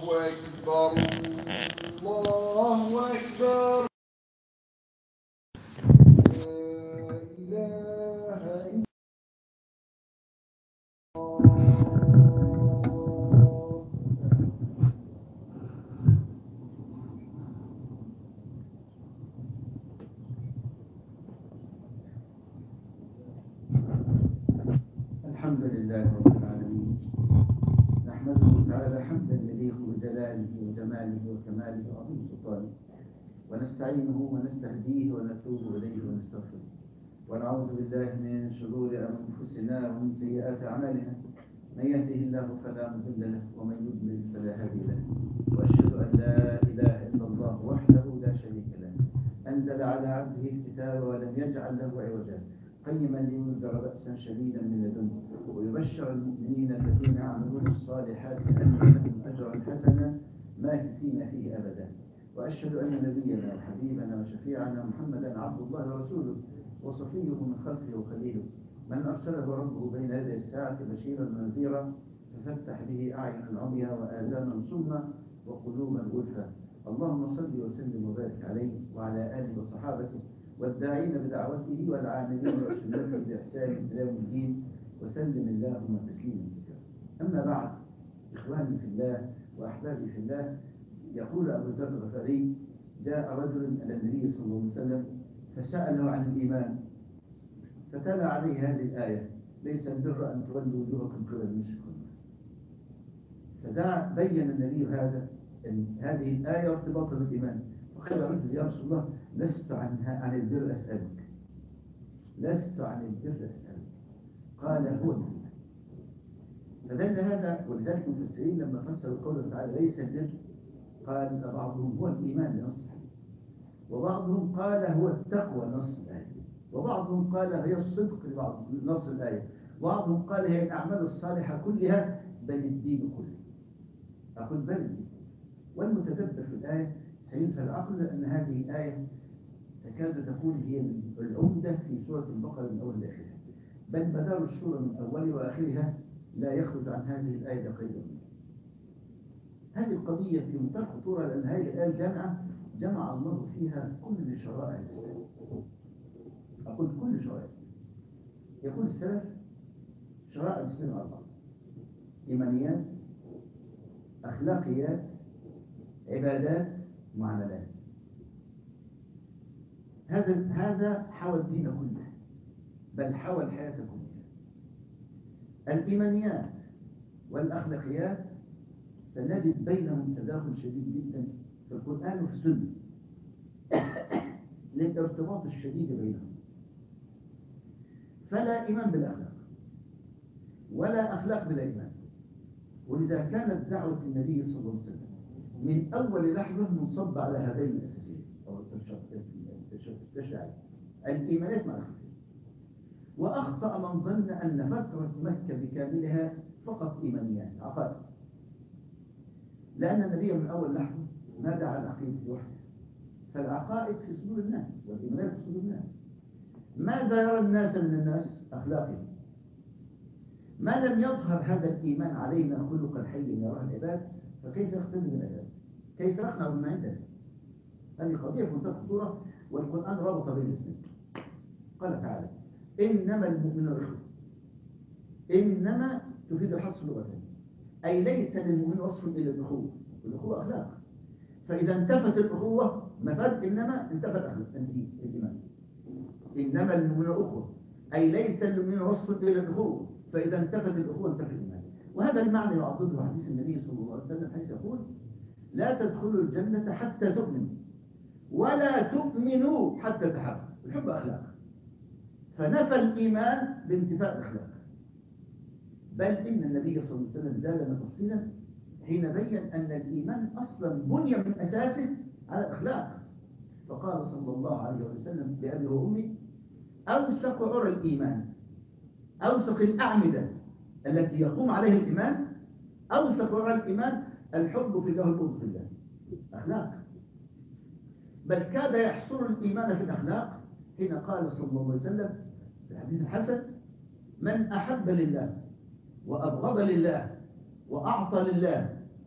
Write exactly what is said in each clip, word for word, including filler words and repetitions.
أكبر الله أكبر لا إله إلا الحمد لله رب العالمين، نحمده تعالى حمدا يليق بجلاله وجماله وكماله وعظيم سلطانه، ونستعينه ونستهديه ونتوب إليه ونستغفره، ونعوذ بالله من شرور أنفسنا ومن سيئات أعمالنا، من يهده الله فلا مضل له ومن يضلل فلا هادي له، وأشهد أن لا إله إلا الله وحده لا شريك له، أنزل على عبده الكتاب ولم يجعل له عوجا قيما لينذر بأسا شديدا من لدنه ويبشر المؤمنين الذين يعملون الصالحات أن لهم أجرا حسنا ماكثين فيه أبدا. وأشهد أن نبينا وحبيبنا وشفيعنا محمدا عبد الله ورسوله وصفيه من خلقه وخليله، من أرسله ربه بين يدي الساعة بشيرا ونذيرا ففتح به أعين العميا وآذانا صما وقلوبا غلفا. اللهم صل وسلم وبارك عليه وعلى آله وصحابته والداعين بدعوته والعاملين بسنته بإحسان إلى يوم الدين، وسلم اللهم تسليما كثيرا. أما بعد، إخواني في الله وأحبابي في الله، يقول أبو ذر الغفاري: جاء رجل إلى النبي صلى الله عليه وسلم فسأله عن الإيمان، فتلا عليه هذه الآية: ليس البر أن تولوا وجوهكم قبل المشرق والمغرب. فدعا بين النبي هذا هذه الآية وارتباطها بالإيمان، فقال الرجل: يا رسول الله، لست عن عن البر أسألك، لست عن البر أسألك. قال: هو الإيمان. فدل هذا، ولذلك المفسرين لما فسروا قوله تعالى ليس البر، قال بعضهم هو الإيمان لنص، وبعضهم قال هو التقوى نص الآية، وبعضهم قال هي الصدق لبعض نص الآية، وبعضهم قال هي الأعمال الصالحة كلها بل الدين كله. أقول بل الدين. والمتدبر في الآية سينفى العقل أن هذه الآية تكاد تكون هي العمدة في سورة البقرة من أول لآخرها، بل مدار السورة من أولها وآخرها لا يخرج عن هذه الآية قيدا. هذه القضية في منتهى الخطورة، لأن هذه الآية الجامعة جمع الله فيها كل شرائع الإسلام. أقول كل شرائع الإسلام. يقول السلف: شرائع الإسلام أربعة: إيمانيات، أخلاقيات، عبادات، معاملات. هذا هذا حوى الدين كله، بل حوى الحياة كلها. الإيمانيات والأخلاقيات سنجد بينهم تداخل شديد جدا في القرآن وفي السنة للارتباط الشديد بينهم. فلا إيمان بلا أخلاق، ولا أخلاق بلا إيمان. ولذا كانت دعوة النبي صلى الله عليه وسلم من أول لحظة منصب على هذين الأساسين أو التشريعين: الإيمانات مع الأخلاق. وأخطأ من ظن أن فترة مكة بكاملها فقط إيمانيات عقائد، لأن النبي من أول لحظة نادى على العقيدة وحده. فالعقائد في صدور الناس والإيمانات في صدور الناس. ماذا يرى الناس من الناس؟ أخلاقهم. ما لم يظهر هذا الإيمان علينا خلقا حيا يراه العباد، فكيف يختلف العباد؟ كيف نقنع بما عندنا؟ هذه قضية في منتهى الخطورة، والقرآن ربط بين الاثنين. قال تعالى: إنما المؤمنون إخوة. إنما تفيد الحصر لغتين، أي ليس للمؤمن وصف إلا الأخوة. الأخوة أخلاق، فإذا انتفت الأخوة مفاد إنما انتفت أخلاق الإيمان. إنما المؤمنون أخوة، أي ليس للمؤمن وصف إلا الأخوة، فإذا انتفت الأخوة انتفت الإيمان. وهذا المعنى يعضده حديث النبي صلى الله عليه وسلم حيث يقول: لا تدخلوا الجنة حتى تؤمنوا، ولا تؤمنوا حتى تحبوا. الحب أخلاق، فنفى الإيمان بانتفاء الأخلاق. بل إن النبي صلى الله عليه وسلم زادنا تفصيلا حين بين أن الإيمان أصلا بني من أساسه على الأخلاق، فقال صلى الله عليه وسلم بأبي وأمي: أوثق عرى الإيمان، أوثق الأعمدة التي يقوم عليها الإيمان، أوثق عرى الإيمان الحب في الله والبغض في الله. أخلاق. بل كاد يحصر الإيمان في الأخلاق حين قال صلى الله عليه وسلم في الحديث الحسن: من أحب لله وأبغض لله وأعطى لله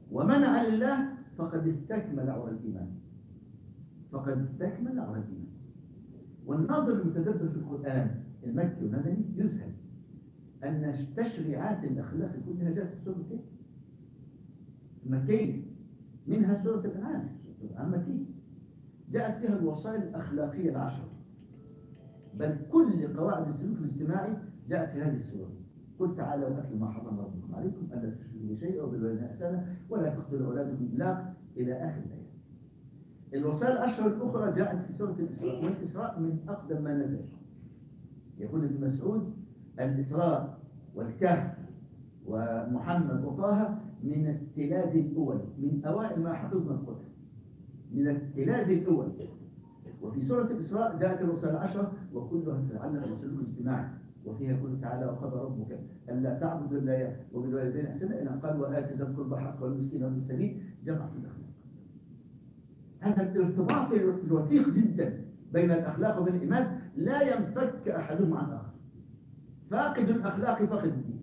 ومنع لله فقد استكمل عور الإيمان، فقد استكمل عور الإيمان. والناظر المتدبر في القرآن المكي والمدني يذهل أن تشريعات الأخلاق كلها جاءت في سورة إيه؟ مكية، منها سورة الأنعام، سورة الأنعام مكية جاءت فيها الوصايا الأخلاقية العشر، بل كل قواعد السلوك الاجتماعي جاءت في هذه السورة. قل تعالوا أتلوا ما حرم ربكم عليكم ألا تشركوا بشيء وبالوالدين إحسانا ولا تقتلوا أولادكم إملاق إلى آخر الآية. الوصايا العشر الأخرى جاءت في سورة الإسراء، والإسراء من أقدم ما نزل. يقول ابن مسعود الإسراء والكهف ومحمد وطه من التلاد الأول، من أوائل ما حفظنا القرآن، من التلاد الأول. وفي سورة الإسراء جاءت الوصايا العشر وكلها تتعلق بالسلوك الاجتماعي، وفيها يقول تعالى وقضى ربك ألا تعبدوا إلا وبالوالدين إحسانا إلى قال وآت ذا القربى حقه والمسكين وابن السبيل، جمع في الأخلاق. هذا الارتباط الوثيق جدا بين الأخلاق وبين الإيمان لا ينفك أحدهما عن الآخر. فاقد الأخلاق فاقد الدين،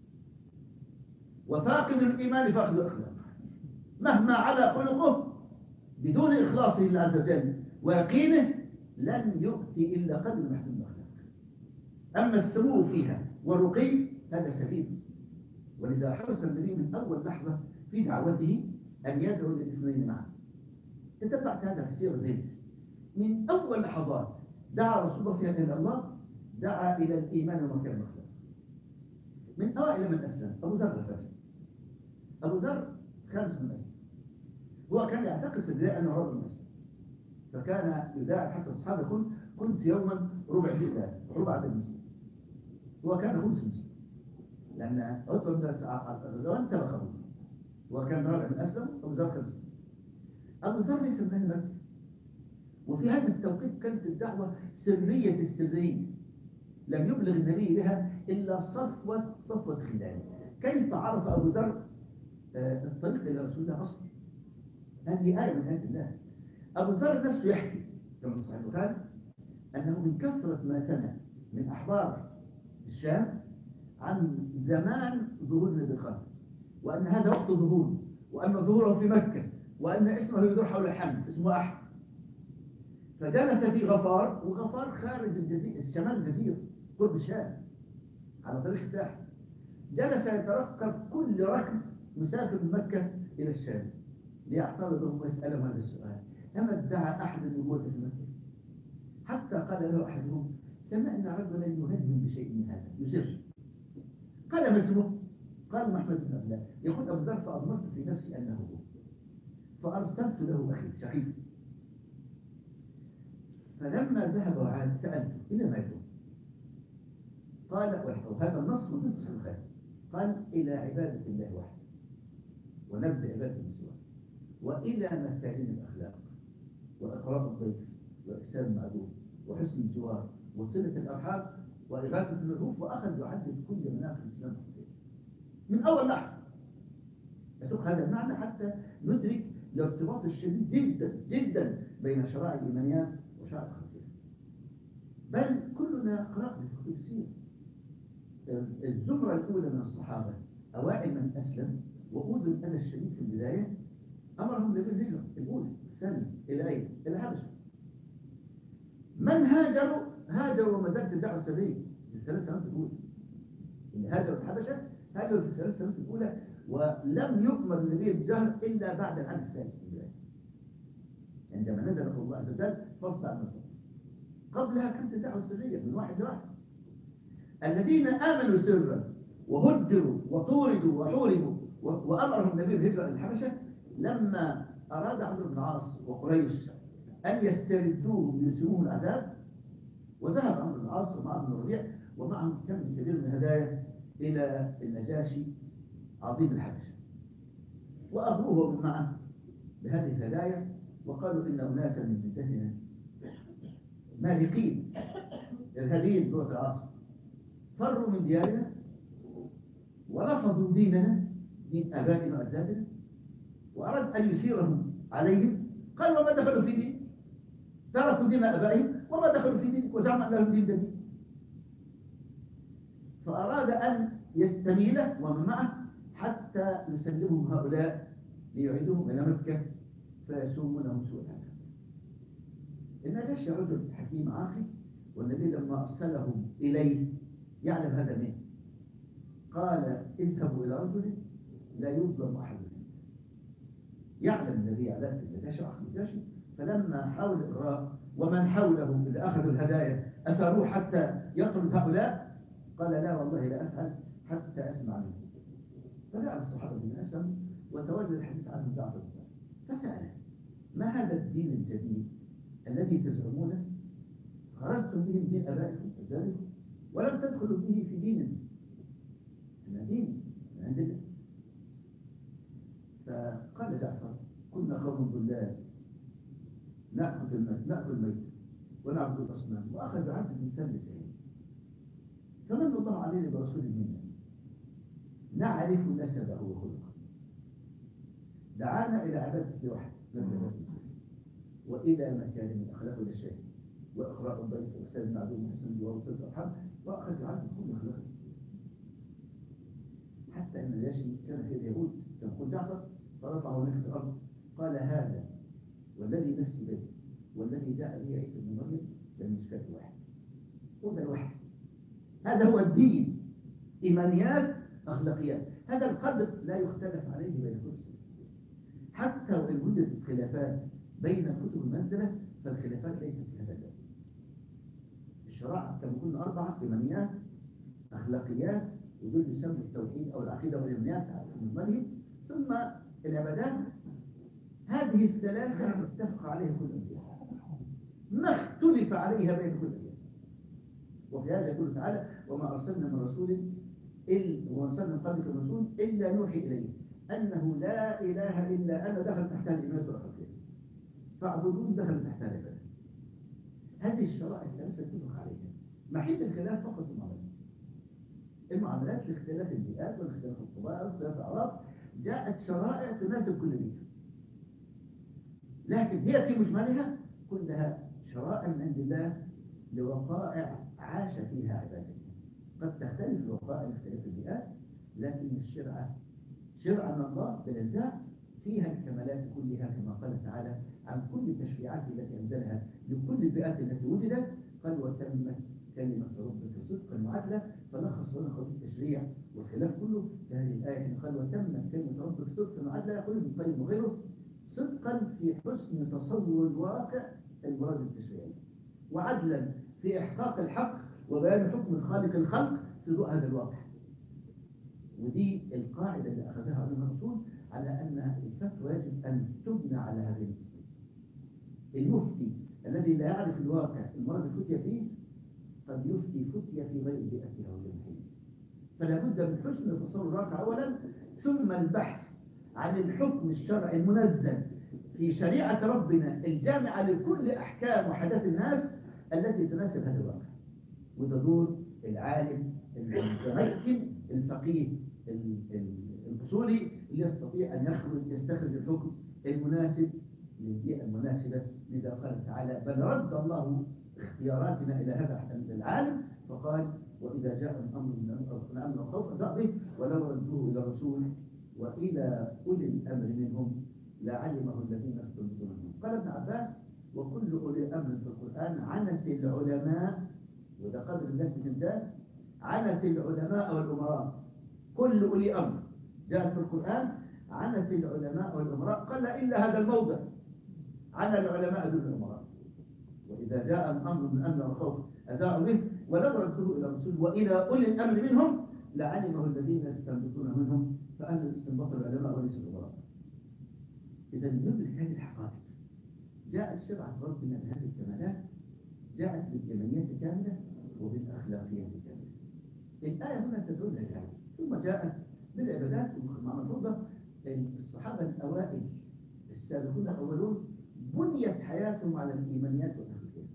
وفاقد الإيمان فاقد الأخلاق. مهما على خلقه بدون إخلاصه لله عز وجل ويقينه لن يؤتي إلا قدر محدود الأخلاق. أما السمو فيها والرقي هذا سبيل. ولذا حرص النبي من أول لحظة في دعوته أن يدعو للاثنين معا. تتبعت هذا في سيرة زيد، من أول لحظات دعا رسول الله فيها إلى الله، دعا إلى الإيمان ومكان الأخلاق. من أوائل من أسلم أبو ذر الغفاري. أبو ذر خامس من أسلم، هو كان يعتقد في البداية أنه رجل مسلم، فكان يداعب حتى الصحابة يقول كنت يوما ربع الإسلام ربع المسلم. هو كان خمس مسلم لأن عطبة بن الغزوان سبقه، وكان رابع من أسلم. أبو ذر خامس. أبو ذر ليس من أهل مكة، وفي هذا التوقيت كانت الدعوة سرية السرية، لم يبلغ النبي بها إلا صفوة صفوة خلال. كيف عرف أبو ذر الطريق إلى رسول الله أصلا؟ هذه آية من آيات الله. أبو ذر نفسه يحكي كما في صحيح البخاري أنه من كثرة ما سمع من أحبار الشام عن زمان ظهور النبي الخاتم، وأن هذا وقت ظهوره، وأن ظهوره في مكة، وأن اسمه يدور حول الحمد اسمه أحمد. فجلس في غفار، وغفار خارج الجزيرة شمال الجزيرة قرب الشام على طريق الساحل. جلس يترقب كل ركب مسافر من مكة إلى الشام ليعترضه ويسأله هذا السؤال: أما ادعى أحد النبوة في مكة؟ حتى قال له أحدهم: سمعنا رجلا يهدم بشيء من هذا يسر. قال: ما اسمه؟ قال: محمد بن عبد الله. يقول أبو ذر: فأضمرت في نفسي أنه هو، فأرسلت له أخي شقيق، فلما ذهب وعاد سألته: إلى ما يكون؟ قال: وهذا النص من نص البخاري، قال: إلى عبادة الله وحده ونبذ عبادة سواه، وإلى مكارم الأخلاق وإقراء الضيف وإحسان المعدوم وحسن الجوار وصلة الأرحام وإغاثة الملهوف. وأخذ يعدد كل مناقب الإسلام من أول لحظة. أسوق هذا المعنى حتى ندرك الارتباط الشديد جدا جدا بين شرائع الإيمانيات وشرائع الخلقية. بل كلنا قرأنا في السيرة الزمرة الأولى من الصحابة أوائل من أسلم وأوذوا الأذى الشديد في البداية، أمرهم بالهجرة الأولى الثانية إلى أين؟ إلى الحبشة. من هاجروا هاجروا وما زالت الدعوة السرية في الثلاث سنوات الأولى. اللي هاجروا الحبشة هاجروا في الثلاث سنوات الأولى، ولم يؤمر النبي بالجهر إلا بعد العام الثالث في البداية، عندما نزل قول الله عز وجل: فاصدع ما تؤمر. قبلها كانت الدعوة السرية من واحد لواحد. الذين آمنوا سرا وهجروا وطوردوا وحوربوا وأمرهم النبي بالهجرة إلى الحبشة لما أراد عمرو بن العاص وقريش أن يستردوه ليسلموه العذاب، وذهب عمرو بن العاص ومعه ابن الربيع ومعهم كم كبير من الهدايا إلى النجاشي عظيم الحبشة، وأغروه من معه بهذه الهدايا وقالوا: إن أناسا من جدتنا مالقين إرهابيين بلغة العاصر فروا من ديارنا ورفضوا ديننا دين آبائنا وأجدادنا، وأراد أن يسيرهم عليهم. قال: وما دخلوا في دين؟ تركوا دين آبائهم وما دخلوا في دين وزعموا أن لهم دين جديد. فأراد أن يستميله ومن معه حتى يسلمهم هؤلاء ليعيدهم إلى مكة فيسومونهم سوء العذاب. النجاشي رجل حكيم عاقل، والنبي لما أرسلهم إليه يعلم هذا منه، قال اذهبوا إلى رجل لا يظلم أحد منه. يعلم النبي على ذلك النجاشي أخذ النجاشي، فلما حاول الإغراء ومن حوله اللي أخذوا الهدايا أثروه حتى يطرد هؤلاء، قال لا والله لا أفعل حتى أسمع منه. فجاء الصحابة بن أسلم وتولى الحديث عنه جعفر بن فسأله ما هذا الدين الجديد الذي تزعمونه خرجتم به من دين أبائكم أجدادكم ولم تدخلوا به في ديننا؟ أنا دين من عند الله. فقال جعفر كنا قوم ضلال نأكل الميت نأكل الميت ونعبد الأصنام، وأخذ عبد من سلة فمن الله علينا برسول منا نعرف نسبه وخلقه دعانا إلى عبادة واحد وإلى مكارم الأخلاق والشيء وإقراء الضيف وإحسان المعدوم وحسن ووصل الأرحام، وأخذ عبد كل أخلاقه. حتى أن النجاشي كان في اليهود كان يقول جعفر فرفعه نفس الأرض قال هذا والذي نفسي به والذي جاء به عيسى بن مريم للمشكاة واحد. هذا الواحد، هذا هو الدين، إيمانيات أخلاقيات. هذا القدر لا يختلف عليه بين كل. حتى وإن وجدت خلافات بين كتب المنزلة فالخلافات ليست في هذا الباب. الشرائع كما قلنا أربعة: إيمانيات، أخلاقيات، ودول يسموا التوحيد أو العقيدة والإيمانيات في المذهب، ثم العبادات. هذه الثلاثة اتفق عليها كل الأنبياء، ما اختلف عليها بين كل الأنبياء. وفي هذا يقول تعالى: وما أرسلنا من رسول إلا وأرسلنا من قبلك من رسول إلا نوحي إليه أنه لا إله إلا أنا، دخل تحتها الإيمان والأخلاقيات، فاعبدون دخل تحتها العبادة. هذه الشرائع الثلاثة اتفق عليها، محيط الخلاف فقط في المعاملات. المعاملات لاختلاف البيئات والاختلاف الطباع واختلاف الأعراف جاءت شرائع تناسب كل بيئة، لكن هي في مجملها كلها شرائع من عند الله لوقائع عاش فيها عباده. قد تختلف الوقائع لاختلاف البيئات، لكن الشرعة شرع من الله بنزاع فيها الكمالات كلها، كما قال تعالى عن كل التشريعات التي أنزلها لكل البيئات التي وجدت. قال وتمت كلمة ربك صدقا وعدلا، فلخص لنا قضية التشريع والخلاف كله في هذه الآية. قال وتمت كلمة ربك صدقا وعدلا، يقول ابن القيم وغيره: صدقا في حسن تصور الواقع المراد التشريعي، وعدلا في إحقاق الحق وبيان حكم الخالق الخلق في ضوء هذا الواقع. ودي القاعدة اللي أخذها علماء الأصول على أن الفتوى يجب أن تبنى على هذه النسبة. المفتي الذي لا يعرف الواقع المراد الفتية فيه قد يفتي فتية في غير بيئتها وجمعها. فلا بد من حسن تصور الواقع أولا، ثم البحث عن الحكم الشرعي المنزل في شريعة ربنا الجامعة لكل أحكام وحدث الناس التي تناسب هذا الواقع. وده دور العالم المتمكن الفقيه الأصولي اللي يستطيع أن يخرج يستخرج الحكم المناسب للبيئة المناسبة. لذا قال تعالى: بل رد الله اختياراتنا إلى هذا العالم، فقال: وإذا جاء الأمر من أمر الخوف أذاع به ولو ردوه إلى الرسول وإلى أولي الأمر منهم لعلمه الذين يستنبطونه. قال ابن عباس: وكل أولي أمر في القرآن عنت العلماء، وده قدر الناس بتنتهي، عنت العلماء والأمراء. كل أولي أمر جاءت في القرآن عنت العلماء والأمراء، قال إلا هذا الموضع عن العلماء دون الأمراء. وإذا جاء الأمر من أمر الخوف أذاعوا به ولو ردوه إلى الرسول وإلى أولي الأمر منهم لعلمه الذين يستنبطون منهم، فأهل الاستنباط العلماء وليس الأمراء. إذا ندرك هذه الحقائق. جاءت شرعة ربنا بهذه الكمالات، جاءت بالإيمانيات كاملة وبالأخلاقيات كاملة. الآية هنا تدل لها، ثم جاءت بالعبادات مع ملحوظة. الصحابة الأوائل السابقون الأولون بنيت حياتهم على الإيمانيات والأخلاقيات،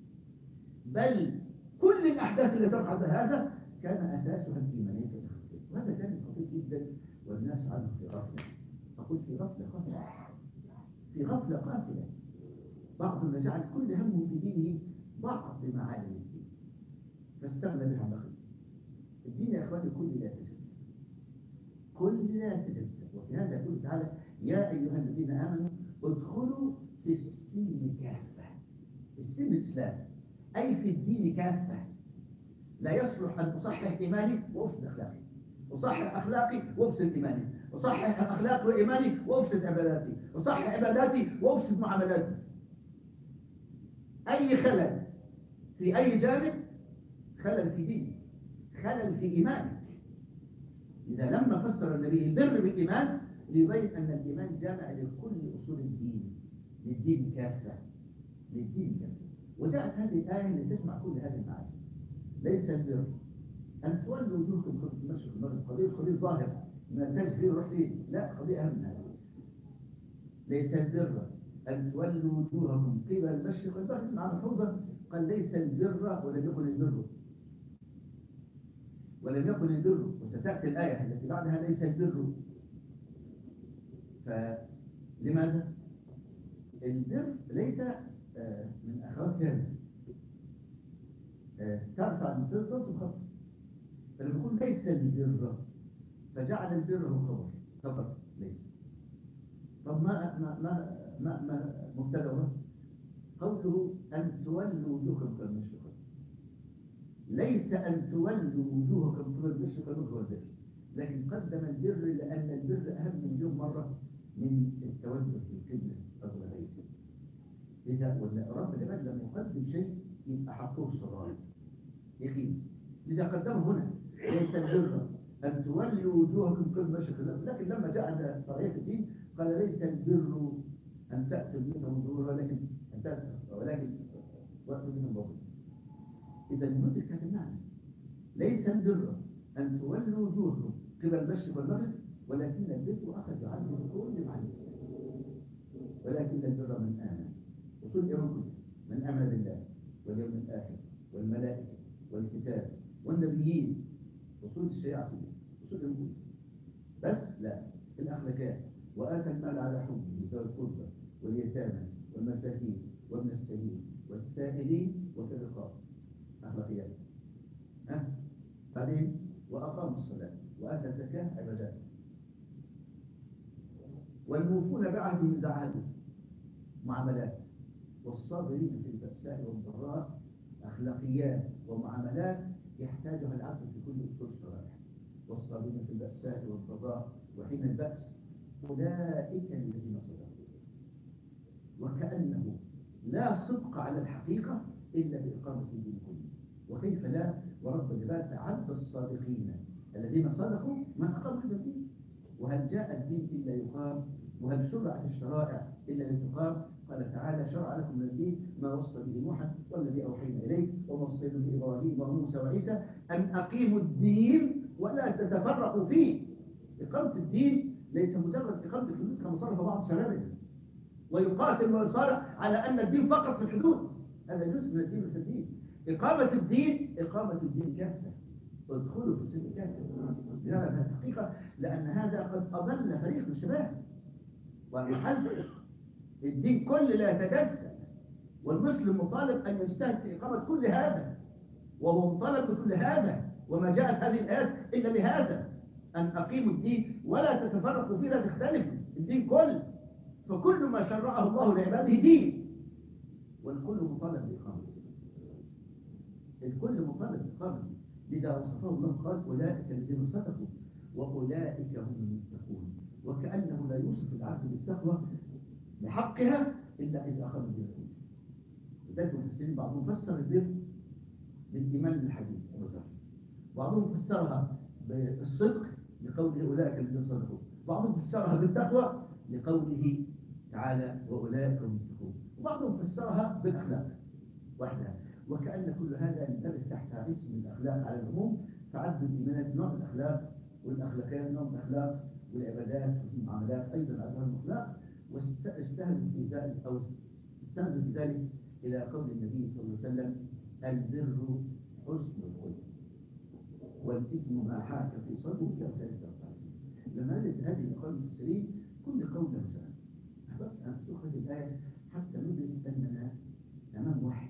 بل كل الأحداث التي تقع هذا كان أساسها الإيمانيات والأخلاقيات. وهذا كان خطير جدا والناس عنه في غفلة. أقول في غفلة قاتلة، في غفلة قاتلة. بعض جعل كل همه في دينه بعض معالم الدين فاستغنى بها بخير. الدين يا إخواني كل لا يتجزأ، كل لا يتجزأ. وفي هذا يقول تعالى يا أيها الذين آمنوا ادخلوا في السلم كافة. السلم الإسلام أي في الدين كافة. لا يصلح أن أصحح إيماني وأفسد أخلاقي، أصحح أخلاقي وأفسد إيماني، أصحح أخلاقي وإيماني وأفسد عباداتي، أصحح عباداتي وأفسد معاملاتي. أي خلل في أي جانب خلل في دينك، خلل في إيمانك. إذا لما فسر النبي البر بالإيمان ليبين أن الإيمان جامع لكل أصول الدين، للدين كافة، للدين كافة. وجاءت هذه الآية لتجمع كل هذه المعاني. ليس البر أن تولوا وجوهكم قبل المشرق والمغرب، قضية قضية ظاهرة ما نلتج فيه وروح فيه، لا، قضية أهم من هذا. ليس البر أن تولوا وجوهكم قبل المشرق والمغرب مع ملحوظة قال ليس البر ولم يكن البر، ولم يكن البر، وستأتي الآية التي بعدها ليس البر. فلماذا؟ البر ليس من أخوات كامل ترفع من تنصب خطر. فلما يقول ليس البر فجعل البر هو خبر فقط ليس. طب ما ما ما ما, ما مبتدأه قوله أن تولوا وجوهكم قبل المشرق، ليس أن تولوا وجوهكم قبل المشرق والمغرب، لكن قدم البر لأن البر أهم مليون مرة من التوجه في القبلة قبل غيره. إذا رب العباد لما يقدم شيء يبقى حقه الصلاة يقين. إذا قدمه هنا ليس البر أن تولوا وجوهكم قبل المشرق، لكن لما جاء طريقة الدين قال ليس البر أن تأتي البيت منظورا ولكن أن تأتي ولكن وقت من البطن. إذا المدرك هذا المعنى ليس البر أن تولوا وجوهكم قبل المشرق والمغرب ولكن البر أخذ عنه كل معنى. ولكن البر من آمن وصول إيمان من آمن بالله واليوم الآخر والملائكة والكتاب والنبيين، وصول الشريعة كلها، وصول الإيمان. بس لا، الأخلاقات وآتى المال على حبه ذوي القربى واليتامى والمساكين وابن السبيل والسائلين وفي الرقاب، أخلاقيات. ها؟ بعدين وأقام الصلاة وآتى الزكاة، عبادات. والموفون بعهدهم إذا عاهدوا، معاملات. والصابرين في البأساء والضراء، أخلاقيات ومعاملات يحتاجها العبد في كل أصول الشرائع. والصابرين في البأساء والضراء وحين البأس أولئك الذين صدقوا. وكأنه لا صدق على الحقيقة إلا بإقامة الدين كله. وكيف لا، ورب العباد أعد الصادقين الذين صدقوا من أقام هذا الدين. وهل جاء الدين إلا يقام؟ وهل شرعت الشرائع إلا لتقام؟ قال تعالى شرع لكم من الدين ما وصى به نوحا والذي أوحينا إليه وما وصينا به إبراهيم وموسى وعيسى أن أقيموا الدين ولا تتفرقوا فيه. إقامة الدين ليس مجرد إقامة الحدود كما صرف بعض شبابنا ويقاتل ويصارع على أن الدين فقط في الحدود، هذا جزء من الدين مش الدين. إقامة الدين إقامة الدين كافة، ادخلوا في السن كافة. لهذا الحقيقة لأن هذا قد أضل فريق من الشباب ويحذر الدين كل لا يتجزأ، والمسلم مطالب أن يجتهد في إقامة كل هذا، وهو مطالب بكل هذا. وما جاءت هذه الآيات إلا لهذا، أن أقيموا الدين ولا تتفرقوا فيه، لا تختلفوا، الدين كل. فكل ما شرعه الله لعباده دين، والكل مطالب بإقامته، الكل مطالب بإقامته. لذا وصفه الله قال أولئك الذين صدقوا وأولئك هم المتقون. وكأنه لا يوصف العبد بالتقوى بحقها إلا إذا أخذ الدين. لذلك المفسرين بعضهم فسر البر بالإيمان الحديث، بعضهم فسرها بالصدق لقوله أولئك الذين صدقوا، بعضهم فسرها بالتقوى لقوله تعالى وأولئك هم المتقون، وبعضهم فسرها بالأخلاق وحدها. وكأن كل هذا يندرج تحت اسم الأخلاق على العموم. فعد الإيمانات نوع الأخلاق، والأخلاقيات نوع الأخلاق، والعبادات والمعاملات أيضا عدها الأخلاق. واجتهدوا في ذلك أو استندوا في ذلك إلى قول النبي صلى الله عليه وسلم البر حسن الخلق والإثم ما حاك في صدرك وكذلك. لما نجد هذه الأقوال المفسرين كل قول مثلا أحببت أن تأخذ الآية حتى ندرك أننا أمام واحد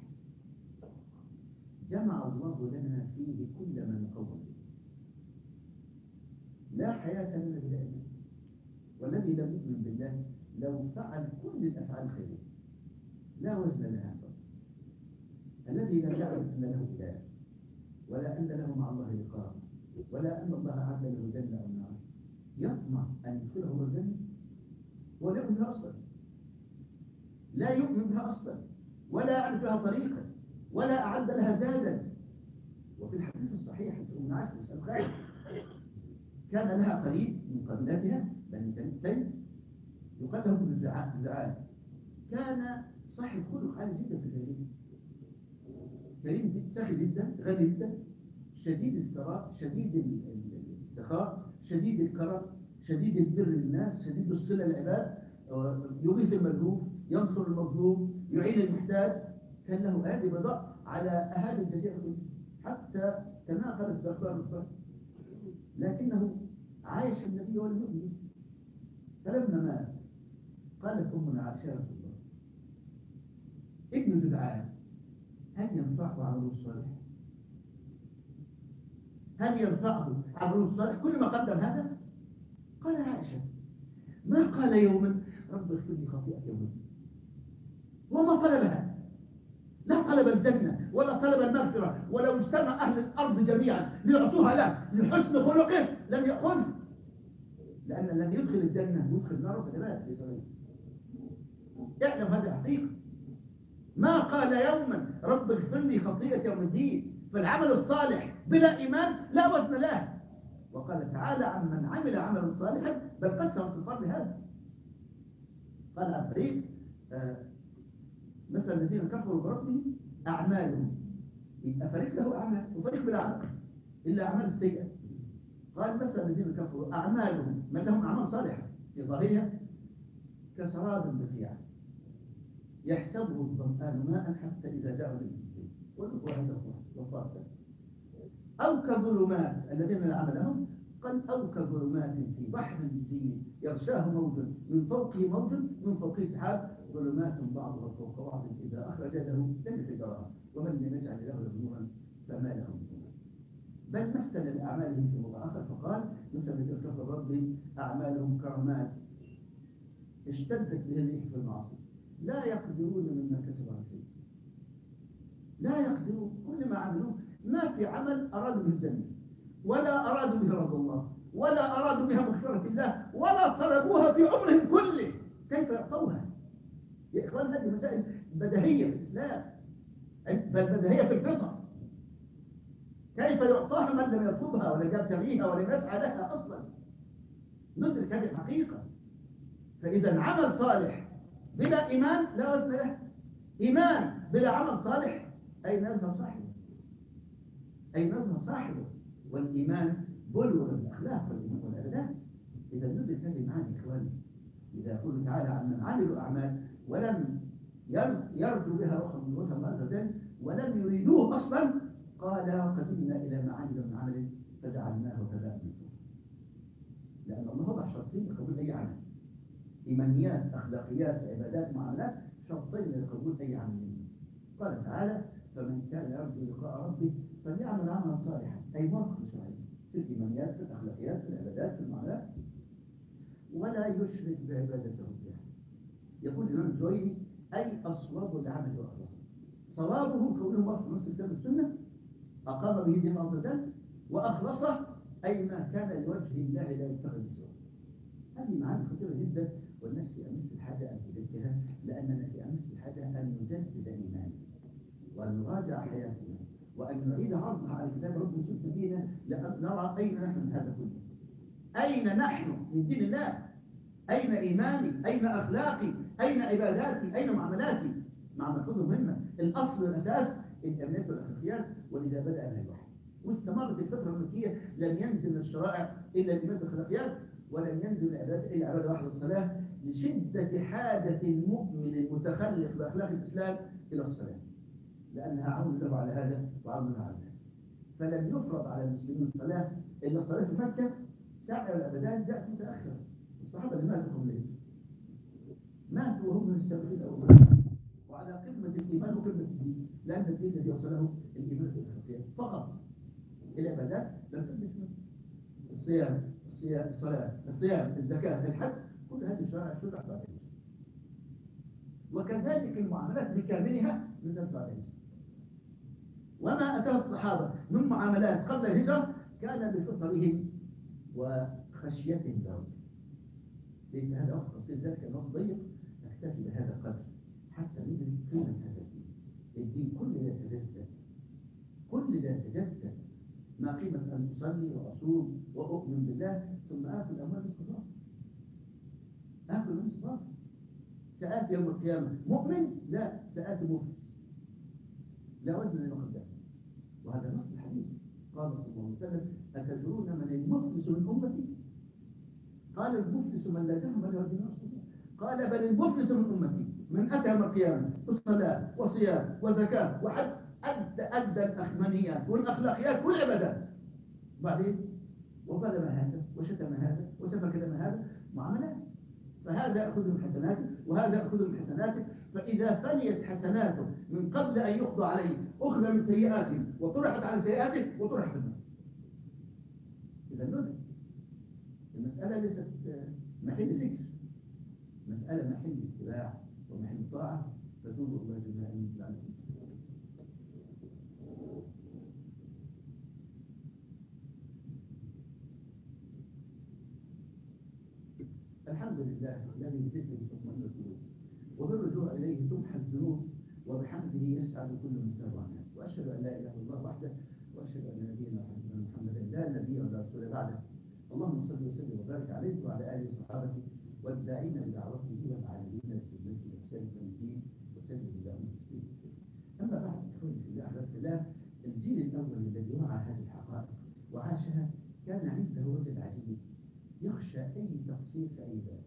جمع الله لنا فيه كل ما نقوم به. لا حياة لنا بلا إيمان، والذي لم يؤمن بالله لو فعل كل الأفعال الخيرية لا وزن لها. الذي لا يعرف أن له إله ولا أن له مع الله لقاء ولا أن الله أعد له جنة أو نار يطمع أن يدخله الجنة ولا يؤمن بها أصلا، لا يؤمن بها أصلا ولا يعرف لها طريقا ولا أعد لها زادا. وفي الحديث الصحيح أم عائشة الخير كان لها قريب من قبيلتها بني تيم يقال له ابن زعان، كان صاحب خلق عالي جدا في الجاهلية، كريم جدا، سخي جدا، غني جدا، شديد الثراء، شديد السخاء، شديد الكرم، شديد البر للناس، شديد الصلة للعباد، يغيث الملهوف، ينصر المظلوم، يعين المحتاج. كان له هذه بضاء على أهالي الجزيرة كلها حتى تناقلت بأخبار الصالح، لكنه عايش النبي ولم يؤمن. فلما مات قالت أمنا عائشة يا رسول الله ابن جدعان هل ينفعه عمله الصالح؟ هل ينفعه عمله الصالح كل ما قدم هذا؟ قال عائشة ما قال يوما رب اغفر لي خطيئتي يوما، وما طلبها، لا طلب الجنة ولا طلب المغفرة، ولو اجتمع أهل الأرض جميعا ليعطوها له لحسن خلقه لم يأخذه، لأن الذي يدخل الجنة يدخل النار فكذلك في صغير. اعلم هذا حقيقة. ما قال يوما رب اغفر لي خطيئتي يوم الدين. فالعمل الصالح بلا إيمان لا وزن له. وقال تعالى عمن عمل عملا صالحا بل قسم في الفضل هذا. قال عن فريق آه مثل الذين كفروا بربهم أعمالهم، يبقى فريق له أعمال وفريق بلا عمل إلا أعمال السيئة. قال مثل الذين كفروا أعمالهم من لهم أعمال صالحة في ظاهرها كسراب بقيع يحسبه الظمآن ماء حتى إذا جاء للمسلمين والأخوة هذا وفاصل أو كظلمات الذين لا عمل لهم. قال أو كظلمات في بحر الدين يغشاه موج من فوقه موج من فوقه سحاب ظلمات بعضها فوق بعض إذا أخرج يده لم يجدها ومن لم يجعل له نورا فما له من نور. بل مثل الأعمال في موضع آخر فقال مثل الذين كفروا ربي أعمالهم كرمات اشتدت به الريح في المعاصي لا يقدرون مما كسبوا على شيء، لا يقدرون. كل ما عملوه ما في عمل أرادوا به الجنة ولا أرادوا بها رضا الله ولا أرادوا بها مغفرة الله ولا طلبوها في عمرهم كله. كيف يعطوها يا إخوان؟ هذه مسائل بديهية في الإسلام بل بديهية في الفطر. كيف يعطاها من لم يطلبها ولا يبتغيها ولا يسعى لها أصلا؟ ندرك هذه الحقيقة. فإذا عمل صالح بلا إيمان لا وزن له. إيمان بلا عمل صالح أين يذهب صاحبه؟ أين يذهب صاحبه؟ والإيمان بلور الأخلاق والإيمان والأبدان. إذا ندرك هذه المعاني إخواني، إذا يقول تعالى عمن عملوا أعمال ولم يرجو بها أخرى من وجه الله عز وجل ولم يريدوه أصلا قال قدمنا إلى ما عملوا من عمل فجعلناه هباء منثورا. لأن الله وضع شرطين لقبول أي عمل: إيمانيات، أخلاقيات، عبادات، معاملات، شرطين لقبول أي عمل. قال تعالى فمن كان يرجو لقاء ربه فليعمل عملا صالحا، أي موافق لشرعه في الإيمانيات، في الأخلاقيات، في العبادات، في المعاملات، ولا يشرك بعبادة ربه. يقول الإمام الجويني أي أصوب العمل وأخلصه. صوابه كونه وفق نص الكتاب والسنة أقام به دين الله عز وجل، وأخلصه أي ما كان لوجه الله لا يتخذ سواه. هذه معاني خطيرة جدا والناس في أمس الحاجة أن تدركها، لأننا في أمس الحاجة أن نجدد إيماننا وأن نراجع حياتنا وأن نعيد عرضها على كتاب رب وسنة نبينا لنرى أين نحن من هذا كله. أين نحن من دين الله؟ أين إيماني؟ أين أخلاقي؟ أين عباداتي؟ أين معاملاتي؟ مع ملحوظة مهمة: الأصل والأساس الأمنيات والأخلاقيات، ولذا بدأ بها الوحي واستمرت الفترة المكية. لم ينزل الشرائع إلا الإيمان والأخلاقيات، ولم ينزل العبادات إلا عبادة واحدة الصلاة، لشدة حاجة المؤمن المتخلق بأخلاق الإسلام إلى الصلاة، لأنها عون له على هذا وعون له على هذا. فلم يفرض على المسلمين الصلاة إلا الصلاة في مكة. سائر العبادات جاءت متأخرة. الصحابة اللي ماتوا هم ليه؟ ماتوا وهم من السابقين الأولين وعلى قمة الإيمان وقمة الدين، لأن الدين الذي وصله الإيمان والأخلاقيات فقط. العبادات لم تثبت. الصيام، الصيام، الصلاة، الصيام، الزكاة، الحج كل هذه الشرائع شرعت بعد الهجرة. وكذلك المعاملات بكاملها نزلت بعد الهجرة. وما أتاه الصحابة من معاملات قبل الهجرة كان بفطرهم وخشيتهم لهم. ليس هذا وقت قصير، ذلك الوقت ضيق، نكتفي بهذا القدر حتى ندرك قيمة هذا الدين. الدين كله يتجسد، كل ده يتجسد. ما قيمة أن أصلي وأصوم وأؤمن بالله ثم آكل أموال الاستضافة؟ آكل من الاستضافة. سآتي يوم القيامة مؤمن؟ لا، سآتي مفلس، لا وزن لمقدمه. وهذا نص الحديث. قال صلى الله عليه وسلم: أتدرون من المفلس من أمتي؟ قال: المفلس من لا درهم ولا دينار. قال: بل المفلس من أمتي من أتى يوم القيامة بصلاة وصيام وزكاة وحج، أدى أدى الأخمانيات والأخلاقيات والعبادات، بعدين وظلم هذا وشتم هذا وسفك دم هذا، معاملات. فهذا يأخذ من حسناته وهذا يأخذ من حسناته، فإذا فنيت حسناته من قبل أن يقضى عليه أخذ من سيئاته وطرحت على سيئاته وطرح في النار. إذا نزل المسألة ليست محل ذكر، مسألة محل اتباع ومحل طاعة. فتوبوا الله جميعا لعلكم. الحمد لله الذي بذكره تطمئن القلوب وبالرجوع إليه تمحى الذنوب وبحمده يسعد كل من تاب عنه. وأشهد أن لا إله إلا الله وحده وأشهد أن نبينا وحبيبنا محمدا لا نبي ولا رسول بعده. اللهم صل وسلم وبارك عليه وعلى آله وصحابته والداعين بدعوته والعاملين بسنته وإحسان الدين وسلم اللهم تسليما. أما بعد، إخواني في الله أحبابي الله، الجيل الأول الذي وعى هذه الحقائق وعاشها كان عنده وجد عجيب، يخشى أي تقصير في أي باب،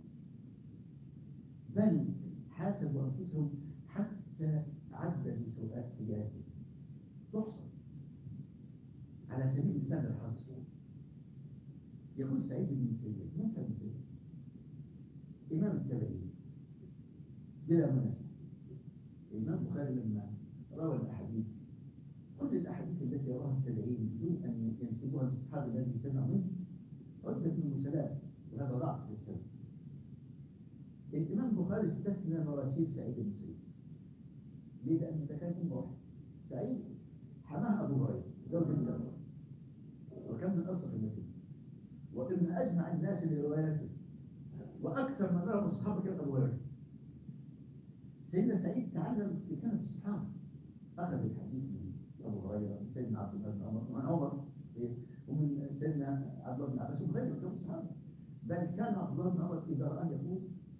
بل حاسبوا أنفسهم حتى عددوا سوءات سيئاتهم تحصى. على سبيل المثال الحصر، يقول سعيد بن المسيب، من سعيد بن المسيب؟ إمام التابعين بلا مناسبة. الإمام البخاري لما روى الأحاديث، كل الأحاديث التي رواها التابعين بدون أن ينسبوها للصحابي الذي سمع منه عدة من المسلات، وهذا ضعف في السنة. الإمام البخاري استثنى مراسيل سعيد بن المسيب. ليه؟ لأن ده كان أمه واحد. سعيد حماه أبو هريرة زوج النبي، وكان من أوسط المسلمين، وإن أجمع الناس لرواياته، وأكثر من روى الصحابة كان أبو هريرة. سيدنا سعيد تعلم في كانت الصحابة، أخذ الحديث من أبو هريرة ومن سيدنا عبد الله بن عمر ومن عمر ومن سيدنا عبد الله بن عباس وغيره من الصحابة. بل كان عبد الله بن عمر إذا رأى يقول: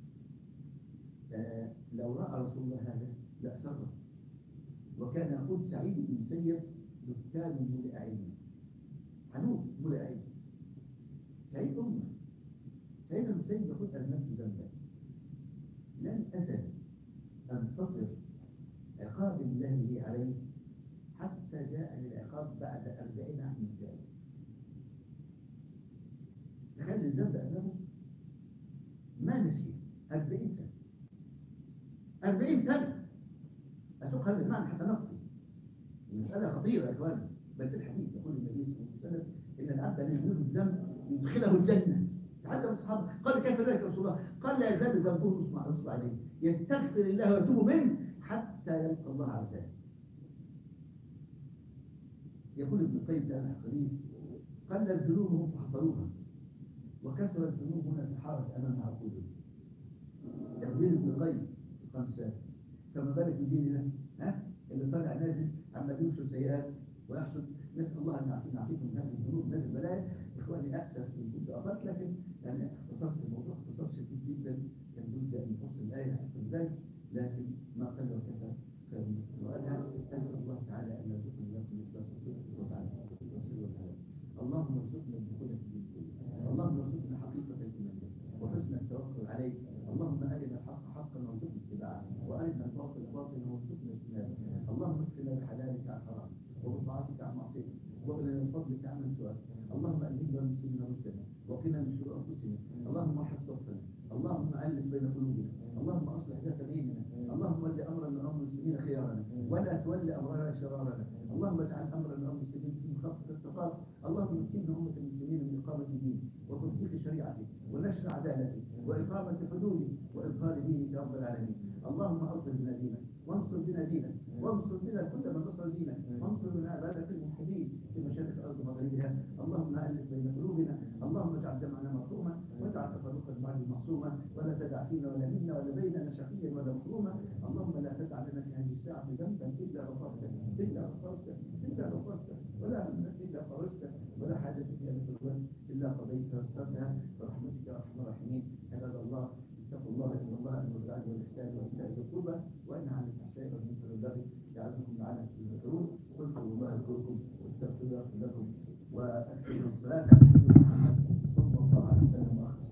آه لو رأى رسول الله هذا لأسره. وكان يقول سعيد بن المسيب: دكان ملئ علم، حنوف ملئ علم. سعيد أمه. سعيد بن المسيب يقول: أذنبت ذنبا لن أزل أنتظر عقاب الله لي عليه حتى جاءني العقاب بعد أربعين عام من ذلك. تخيل الذنب أمامه ما نسي أربعين سنة، أربعين سنة. أسوق هذا المعنى حتى نقضي. المسألة خطيرة يا إخواني. بل في الحديث يقول النبي صلى الله عليه وسلم: إن العبد الذي يذنب الذنب يدخله الجنة. تعلم الصحابة قال: كيف ذلك يا رسول الله؟ قال: لا يزال ذنبه يصبع يصبع عليه، يستغفر الله ويتوب منه حتى يلقى الله على ذلك. يقول ابن القيم في الحديث: قلت ذنوبهم فحصروها وكثرت ذنوبنا تحارت امامها عقولهم. يقول ابن القيم خمسة، فما بالك بجيلنا ها اللي طالع نازل عمال ينشر سيئات ويحصل. نسال الله ان يعافينا ويعافيكم من هذه الذنوب من هذه البلايا. اخواني اسف ان كنت اطلت، لكن يعني اختصرت الموضوع اختصار شديد جدا، كان بد ان نفصل الايه حسب ذلك، لكن ما قل وكفى خير من سؤالها. اسال الله تعالى ان يرزقنا لكم الاخلاص والصدق والعدل والسر والحلال. اللهم ارزقنا الدخول في الدين، اللهم ارزقنا حقيقه الايمان وحسن التوكل عليك. اللهم ارنا الحق حقا وارزقنا اتباعه، وارنا الباطل باطلا وارزقنا اجتنابه. اللهم اكفنا بحلالك عن حرام وبطاعتك عن معصيتك واغننا من فضلك عمن سواك. اللهم ألهمنا المسلمين رشدنا وقنا من شرور أنفسنا. اللهم احفظ صفنا، اللهم ألف بين قلوبنا، اللهم أصلح ذات بيننا، اللهم ول أمرا من أمر المسلمين خيارنا ولا تولي أمرنا شرارنا. اللهم اجعل أمرا من أمر المسلمين في مخفف الصفات. اللهم مكننا أمة المسلمين من إقامة الدين وتطبيق شريعتك ونشر عدالتك وإقامة بنا دينك، وانصر بنا دينك، وانصر بنا كل من نصر دينك، وانصر بنا عبادك الموحدين في مشارق الارض ومغاربها. اللهم الف بين قلوبنا، اللهم اجعل جمعنا مرحوما، واجعل تفرقا بعد معصوما، ولا تدع فينا ولا منا ولا بيننا شقيا ولا محروما. اللهم لا تدع لنا في هذه الساعه ذنبا الا غفرته، الا غفرته، الا غفرته، ولا هما الا فرجته، ولا حاجه فيها لك الا قضيتها وسرتها برحمتك يا ارحم الراحمين. عباد الله، اتقوا الله ان الله امر بالعدل والاحسان وايتاء ذي القربى وينهى عن الفحشاء والمنكر والبغي يعظكم لعلكم تذكرون. اذكروا الله يذكركم واستغفروا يغفر لكم واكثروا الصلاه على سيدنا محمد صلى الله عليه وسلم واخر.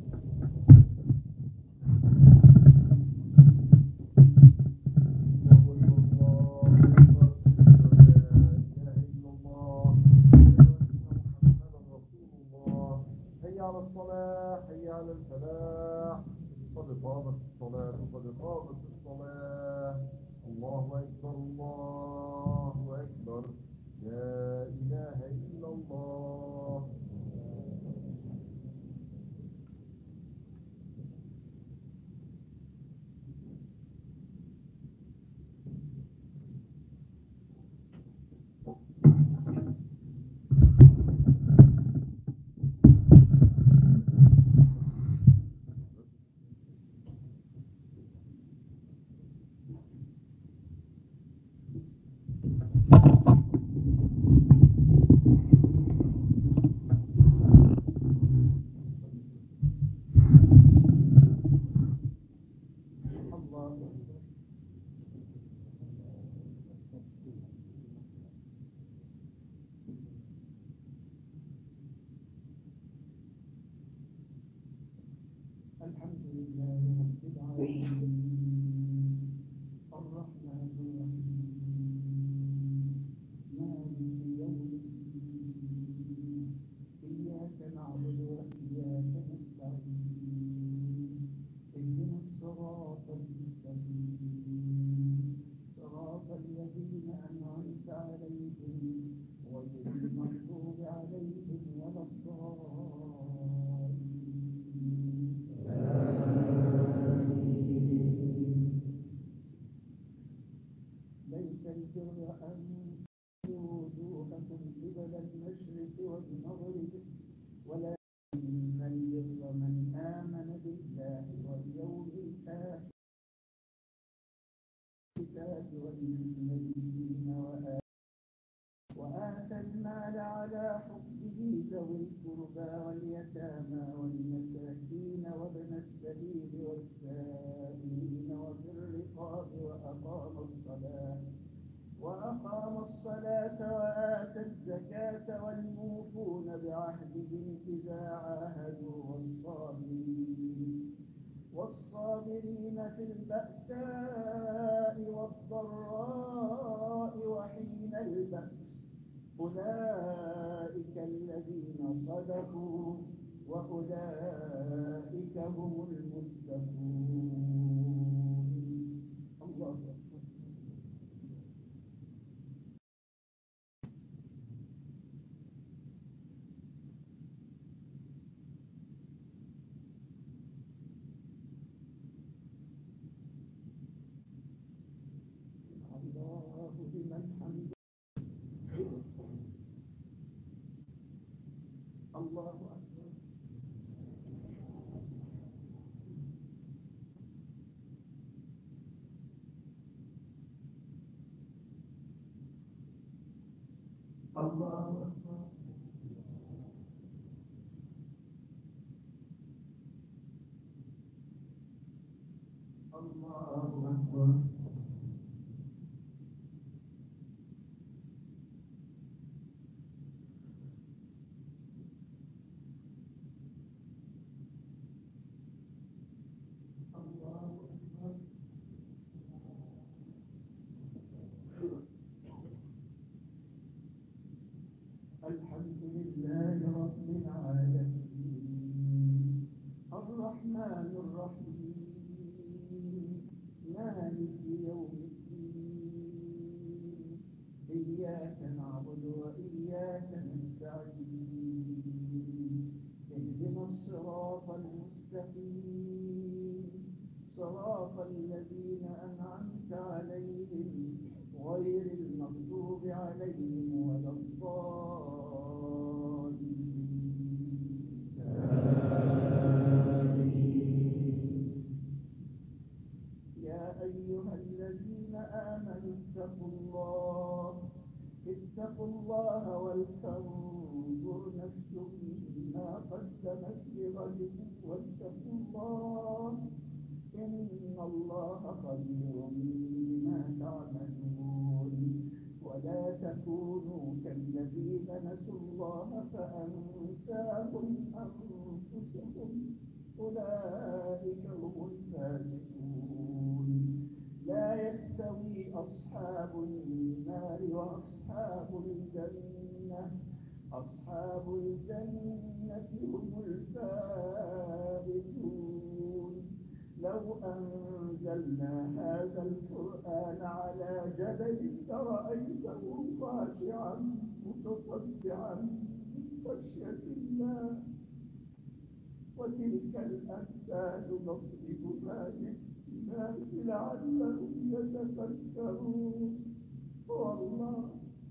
على الصلاة، حي على الفلاح، قد قامت الصلاة، قد قامت الصلاة. الله أكبر، الله أكبر، لا إله إلا الله. الحمد لله رب العالمين الرحمن الرحيم مالك يوم الدين إياك نعبد وإياك نستعين اهدنا الصراط المستقيم صراط الذين أنعمت عليهم غير المغضوب عليهم ولا الضالين. ليس البر أن تولوا وجوهكم قبل المشرق والمغرب ولكن البر من آمن بالله واليوم الآخر والنبيين وآتى المال على حبه ذوي القربى واليتامى والمساكين وابن السبيل والسائلين وفي الرقاب وأقام الصلاة وأقام الصلاة وآتى الزكاة والموفون بعهدهم إذا عاهدوا والصابرين والصابرين في البأساء والضراء وحين البأس أولئك الذين صدقوا وأولئك هم المتقون. الله أكبر. الله لمن حمده. الله أكبر. الله أكبر. الله أكبر. الحمد لله رب العالمين الرحمن الرحيم مالك قدمت لغد واتقوا الله إن الله خبير بما تعملون ولا تكونوا كالذين نسوا الله فأنساهم أنفسهم أولئك هم الفاسقون لا يستوي أصحاب النار وأصحاب الجنة أصحاب الجنة هم الفائزون لو أنزلنا هذا القرآن على جبل لرأيته خاشعا متصدعا من خشية الله وتلك الأمثال نضربها للناس لعلهم يتفكرون والله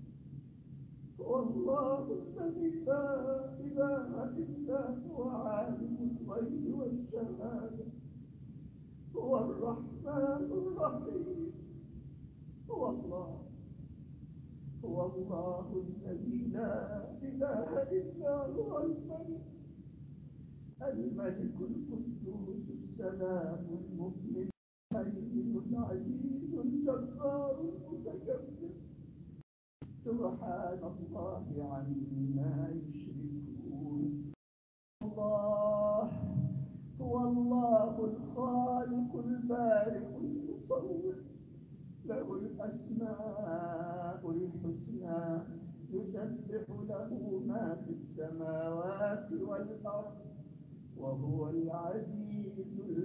والله الذي لا إله إلا هو عالم الغيب والشهادة هو الرحمن الرحيم هو الله هو الله الذي لا إله إلا هو الملك الملك القدوس السلام المؤمن المهيمن العزيز الجبار المتكبر سبحان الله عما يشركون الله هو الله الخالق البارئ المصور له الأسماء الحسنى يسبح له ما في السماوات والأرض وهو العزيز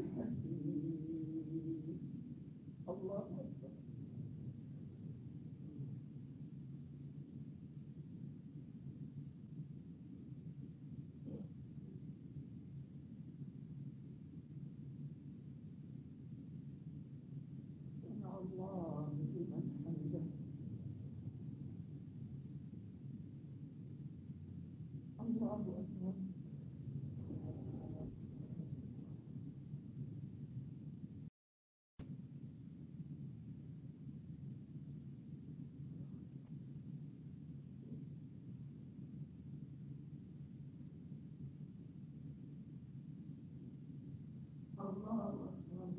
الحكيم الله أكبر سمع الله لمن حمده الله أكبر الله أكبر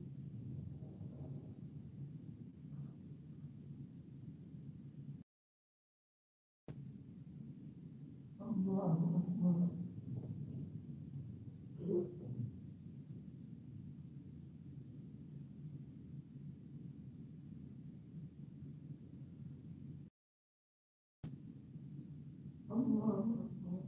الله أكبر الله أكبر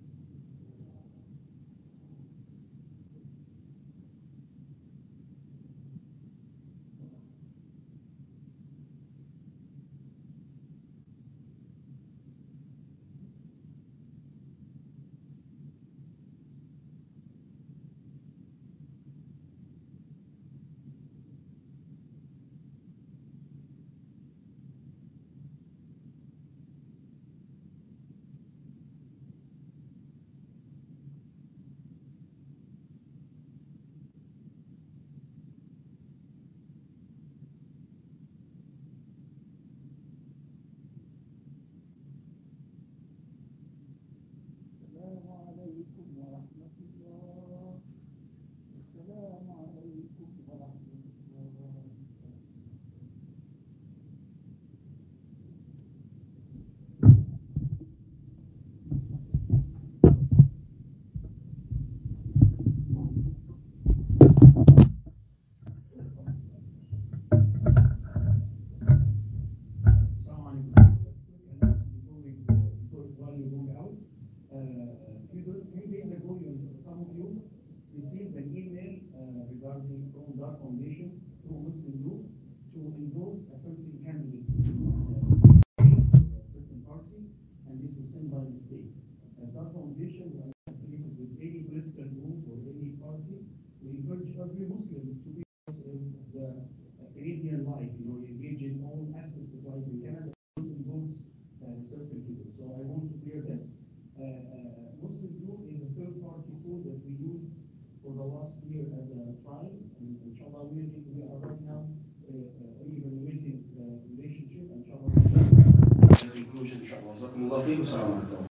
السلام عليكم ورحمة الله السلام عليكم ورحمة الله Received an email uh, regarding from that foundation to Muslim group to endorse a certain candidate uh, a certain party, and this was sent by mistake. Uh, that foundation was affiliated with any political group or any party. We encourage every Muslim to be part of the uh, Canadian life, you know, engage in all aspects of life in Canada.